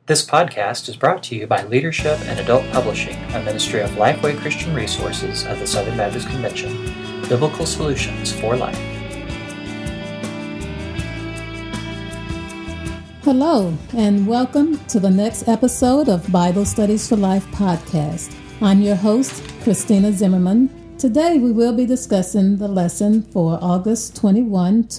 This podcast is brought to you by Leadership and Adult Publishing, a ministry of Lifeway Christian Resources of the Southern Baptist Convention. Biblical solutions for life. Hello, and welcome to the next episode of Bible Studies for Life podcast. I'm your host, Christina Zimmerman. Today we will be discussing the lesson for August 21,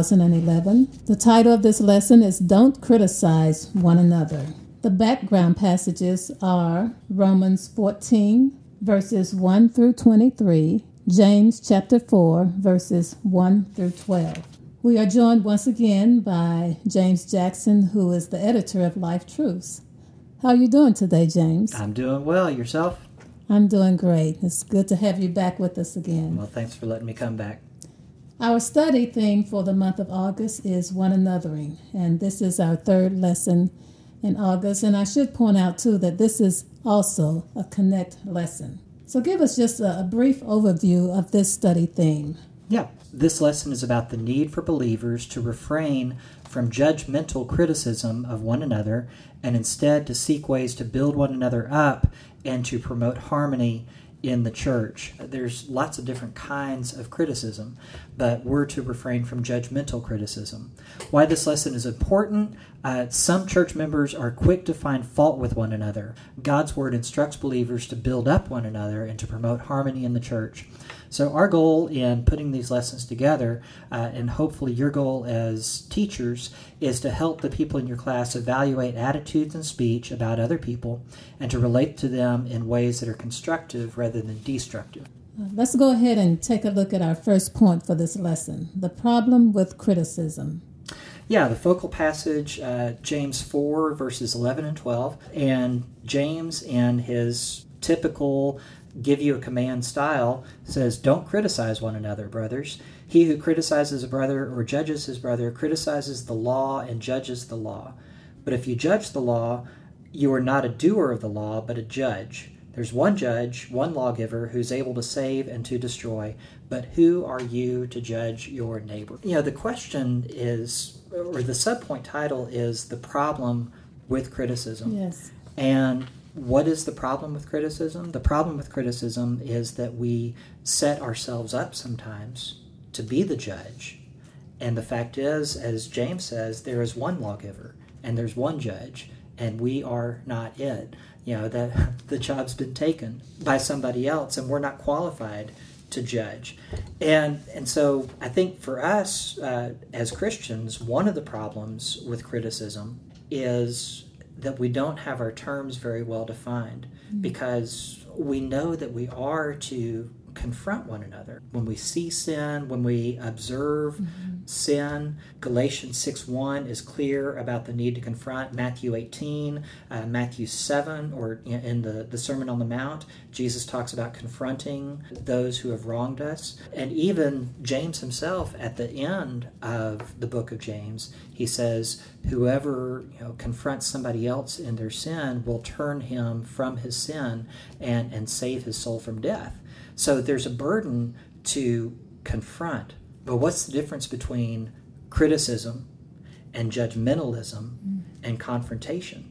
2011. The title of this lesson is Don't Criticize One Another. The background passages are Romans 14, verses 1 through 23, James chapter 4, verses 1 through 12. We are joined once again by James Jackson, who is the editor of Life Truths. How are you doing today, James? I'm doing well. Yourself? I'm doing great. It's good to have you back with us again. Well, thanks for letting me come back. Our study theme for the month of August is one anothering, and this is our third lesson in August. And I should point out, too, that this is also a Connect lesson. So give us just a brief overview of this study theme. Yeah, this lesson is about the need for believers to refrain from judgmental criticism of one another and instead to seek ways to build one another up and to promote harmony in the church. There's lots of different kinds of criticism, but we're to refrain from judgmental criticism. Why this lesson is important? Some church members are quick to find fault with one another. God's Word instructs believers to build up one another and to promote harmony in the church. So our goal in putting these lessons together, and hopefully your goal as teachers, is to help the people in your class evaluate attitudes and speech about other people and to relate to them in ways that are constructive rather than destructive. Let's go ahead and take a look at our first point for this lesson, the problem with criticism. Yeah, the focal passage, James 4, verses 11 and 12. And James, in his typical give you a command style, says, "Don't criticize one another, brothers. He who criticizes a brother or judges his brother criticizes the law and judges the law. But if you judge the law, you are not a doer of the law, but a judge. There's one judge, one lawgiver, who's able to save and to destroy. But who are you to judge your neighbor?" You know, the question is, or the subpoint title is, the problem with criticism. Yes. And what is the problem with criticism? The problem with criticism is that we set ourselves up sometimes to be the judge. And the fact is, as James says, there is one lawgiver and there's one judge, and we are not it. You know, that the job's been taken by somebody else, and we're not qualified to judge. And so I think for us as Christians, one of the problems with criticism is that we don't have our terms very well defined, because we know that we are to confront one another. When we see sin, when we observe sin, Galatians 6:1 is clear about the need to confront. Matthew 18, Matthew 7, or in the Sermon on the Mount, Jesus talks about confronting those who have wronged us. And even James himself, at the end of the book of James, he says, whoever confronts somebody else in their sin will turn him from his sin and save his soul from death. So there's a burden to confront. But what's the difference between criticism and judgmentalism and confrontation?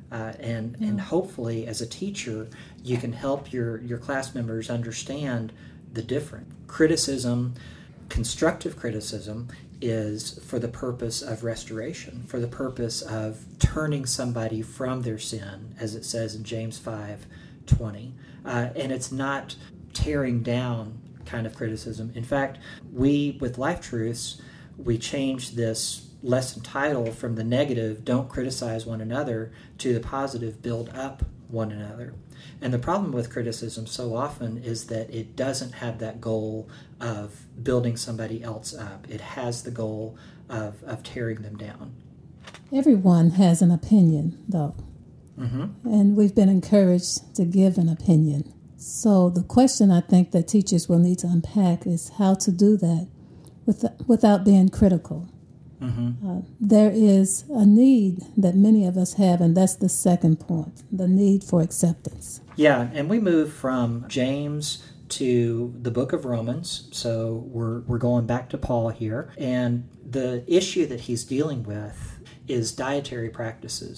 And hopefully, as a teacher, you can help your class members understand the difference. Criticism, constructive criticism, is for the purpose of restoration, for the purpose of turning somebody from their sin, as it says in James 5:20. And it's not tearing down kind of criticism. In fact, we, with Life Truths, we changed this lesson title from the negative, "Don't criticize one another," to the positive, "Build up one another." And the problem with criticism so often is that it doesn't have that goal of building somebody else up. It has the goal of tearing them down. Everyone has an opinion, though. And we've been encouraged to give an opinion. So the question I think that teachers will need to unpack is how to do that without being critical. There is a need that many of us have, and that's the second point, the need for acceptance. Yeah, and we move from James to the book of Romans, so we're going back to Paul here, and the issue that he's dealing with is dietary practices.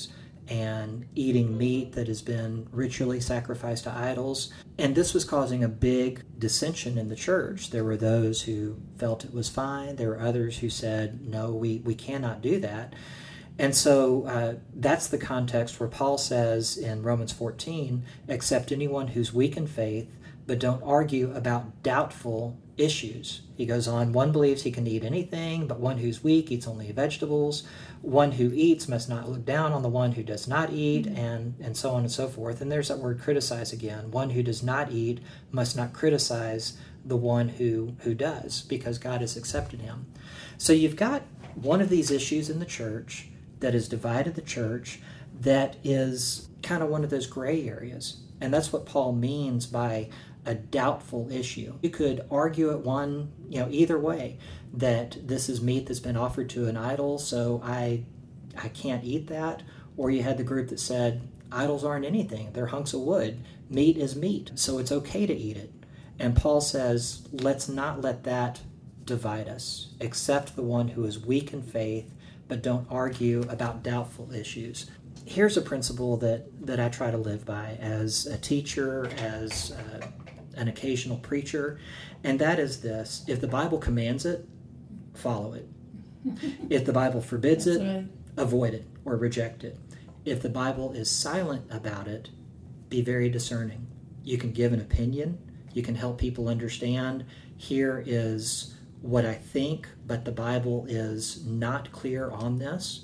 and eating meat that has been ritually sacrificed to idols. And this was causing a big dissension in the church. There were those who felt it was fine. There were others who said, no, we cannot do that. And so that's the context where Paul says in Romans 14, accept anyone who's weak in faith, but don't argue about doubtful issues. He goes on, one believes he can eat anything, but one who's weak eats only vegetables. One who eats must not look down on the one who does not eat, and so on and so forth. And there's that word criticize again. One who does not eat must not criticize the one who does, because God has accepted him. So you've got one of these issues in the church that has divided the church, that is kind of one of those gray areas. And that's what Paul means by a doubtful issue. You could argue it one, either way, that this is meat that's been offered to an idol, so I can't eat that. Or you had the group that said, idols aren't anything, they're hunks of wood. Meat is meat, so it's okay to eat it. And Paul says, let's not let that divide us. Accept the one who is weak in faith, but don't argue about doubtful issues. Here's a principle that I try to live by as a teacher, as an occasional preacher, and that is this: if the Bible commands it, follow it. If the Bible forbids it, right, avoid it or reject it. If the Bible is silent about it, be very discerning. You can give an opinion. You can help people understand, here is what I think, but the Bible is not clear on this.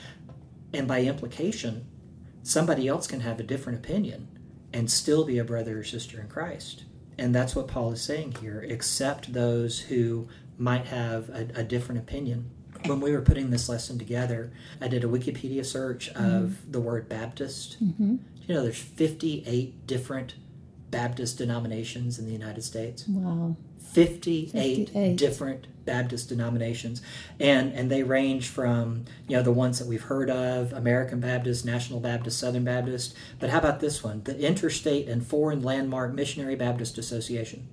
And by implication, somebody else can have a different opinion and still be a brother or sister in Christ. And that's what Paul is saying here. Accept those who might have a different opinion. When we were putting this lesson together, I did a Wikipedia search of the word Baptist. Mm-hmm. There's 58 different Baptist denominations in the United States. Wow. 58 different Baptist denominations. And they range from, the ones that we've heard of, American Baptist, National Baptist, Southern Baptist. But how about this one? The Interstate and Foreign Landmark Missionary Baptist Association.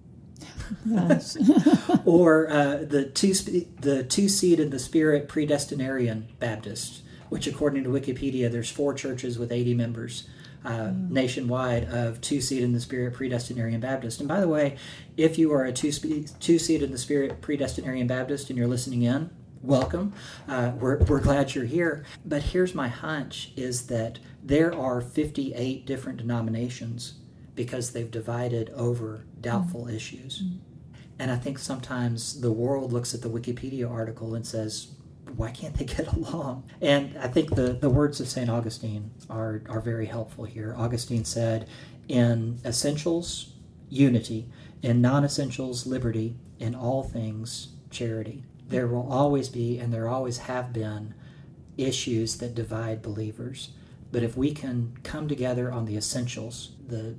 Yes. Or the Two Seed in the Spirit Predestinarian Baptist, which according to Wikipedia, there's 4 churches with 80 members. Nationwide of Two Seed in the Spirit Predestinarian Baptist. And by the way, if you are a Two Seed in the Spirit Predestinarian Baptist and you're listening in, welcome. We're glad you're here. But here's my hunch, is that there are 58 different denominations because they've divided over doubtful issues. And I think sometimes the world looks at the Wikipedia article and says, why can't they get along? And I think the words of St. Augustine are very helpful here. Augustine said, in essentials, unity. In non-essentials, liberty. In all things, charity. There will always be, and there always have been, issues that divide believers. But if we can come together on the essentials,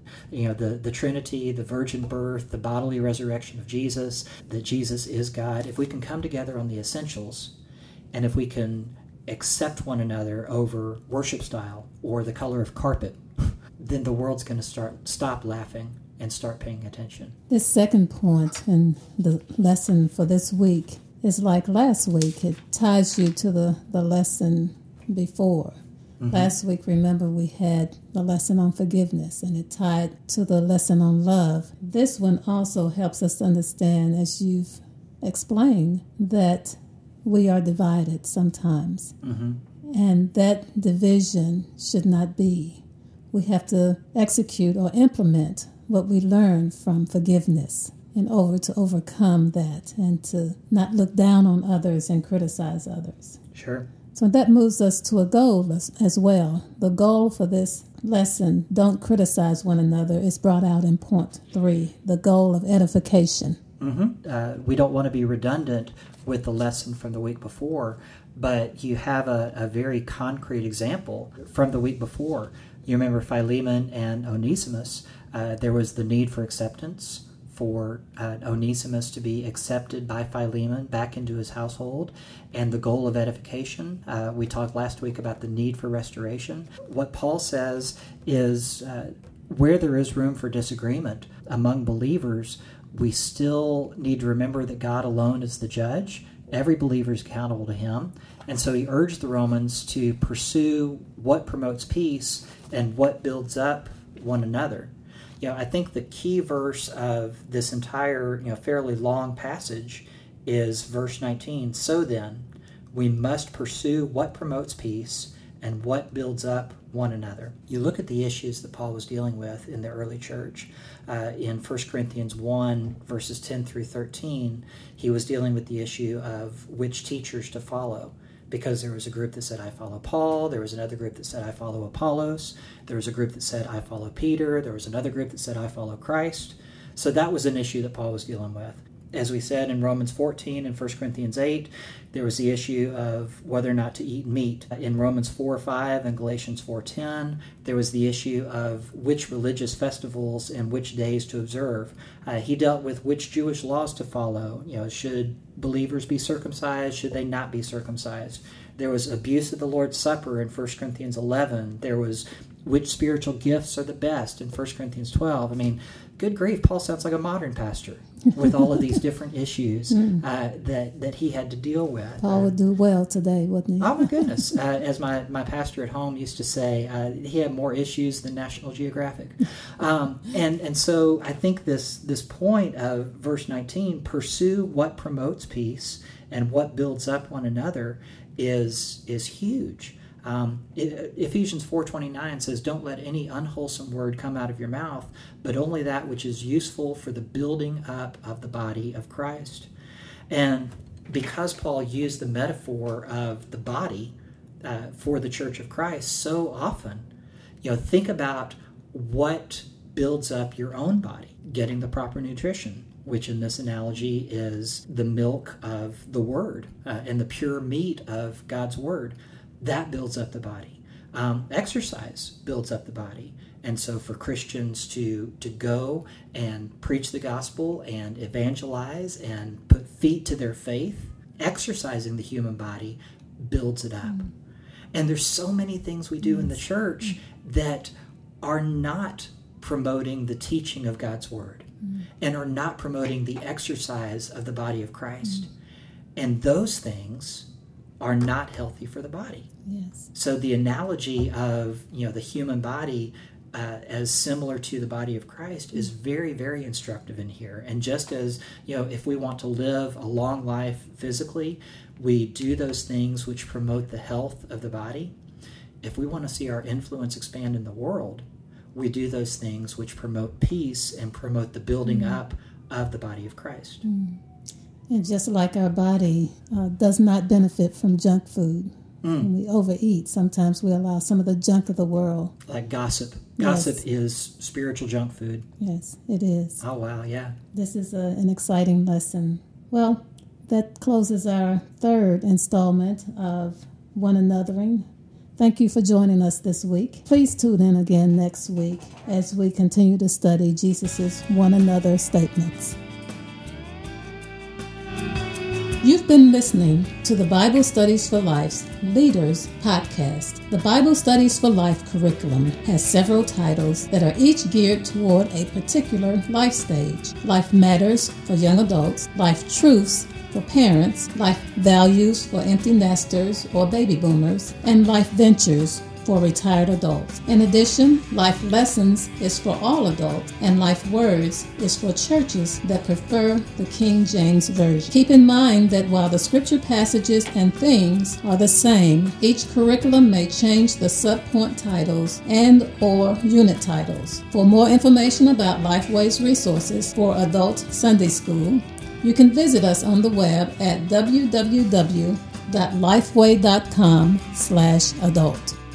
the Trinity, the virgin birth, the bodily resurrection of Jesus, that Jesus is God, if we can come together on the essentials, and if we can accept one another over worship style or the color of carpet, then the world's going to stop laughing and start paying attention. This second point in the lesson for this week is like last week. It ties you to the lesson before. Mm-hmm. Last week, remember, we had the lesson on forgiveness, and it tied to the lesson on love. This one also helps us understand, as you've explained, that we are divided sometimes. Mm-hmm. And that division should not be. We have to execute or implement what we learn from forgiveness in order to overcome that and to not look down on others and criticize others. Sure. So that moves us to a goal as well. The goal for this lesson, don't criticize one another, is brought out in point 3, the goal of edification. Mm-hmm. We don't want to be redundant with the lesson from the week before, but you have a very concrete example from the week before. You remember Philemon and Onesimus. There was the need for acceptance, for Onesimus to be accepted by Philemon back into his household, and the goal of edification. We talked last week about the need for restoration. What Paul says is where there is room for disagreement among believers, we still need to remember that God alone is the judge, Every believer is accountable to him. And so he urged the Romans to pursue what promotes peace and what builds up one another. I think the key verse of this entire, fairly long passage is verse 19. So then, we must pursue what promotes peace and what builds up one another. You look at the issues that Paul was dealing with in the early church. In 1 Corinthians 1, verses 10 through 13, he was dealing with the issue of which teachers to follow. Because there was a group that said, I follow Paul. There was another group that said, I follow Apollos. There was a group that said, I follow Peter. There was another group that said, I follow Christ. So that was an issue that Paul was dealing with. As we said in Romans 14 and 1 Corinthians 8, there was the issue of whether or not to eat meat. In Romans 4:5 and Galatians 4:10, there was the issue of which religious festivals and which days to observe. He dealt with which Jewish laws to follow. Should believers be circumcised? Should they not be circumcised? There was abuse of the Lord's Supper in 1 Corinthians 11. There was which spiritual gifts are the best in 1 Corinthians 12. Good grief, Paul sounds like a modern pastor with all of these different issues that he had to deal with. Paul would do well today, wouldn't he? Oh, my goodness. As my pastor at home used to say, he had more issues than National Geographic. And so I think this point of verse 19, pursue what promotes peace and what builds up one another, is huge. Ephesians 4:29 says, don't let any unwholesome word come out of your mouth, but only that which is useful for the building up of the body of Christ. And because Paul used the metaphor of the body for the church of Christ so often, think about what builds up your own body. Getting the proper nutrition, which in this analogy is the milk of the Word and the pure meat of God's Word. That builds up the body. Exercise builds up the body. And so for Christians to go and preach the gospel and evangelize and put feet to their faith, exercising the human body builds it up. And there's so many things we do in the church that are not promoting the teaching of God's Word and are not promoting the exercise of the body of Christ. And those things are not healthy for the body. Yes. So the analogy of the human body as similar to the body of Christ is very, very instructive in here. And just as if we want to live a long life physically, we do those things which promote the health of the body. If we want to see our influence expand in the world, we do those things which promote peace and promote the building up of the body of Christ. And just like our body does not benefit from junk food. When we overeat, sometimes we allow some of the junk of the world. Like gossip. Yes. Gossip is spiritual junk food. Yes, it is. Oh, wow, yeah. This is an exciting lesson. Well, that closes our third installment of One Anothering. Thank you for joining us this week. Please tune in again next week as we continue to study Jesus' one another statements. You've been listening to the Bible Studies for Life's Leaders Podcast. The Bible Studies for Life curriculum has several titles that are each geared toward a particular life stage. Life Matters for young adults, Life Truths for parents, Life Values for empty nesters or baby boomers, and Life Ventures for retired adults. In addition, Life Lessons is for all adults, and Life Words is for churches that prefer the King James Version. Keep in mind that while the scripture passages and themes are the same, each curriculum may change the subpoint titles and or unit titles. For more information about Lifeway's resources for adult Sunday school, you can visit us on the web at www.lifeway.com/adult.